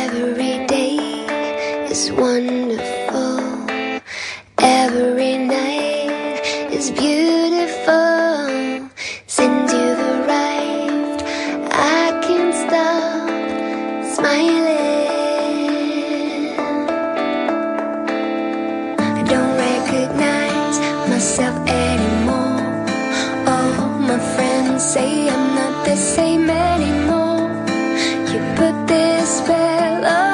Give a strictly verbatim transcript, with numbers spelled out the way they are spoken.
Every day is wonderful. Every night is beautiful. Since you've arrived, I can't stop smiling. I don't recognize myself anymore. All my friends say I'm not the same anymore. You put this spell on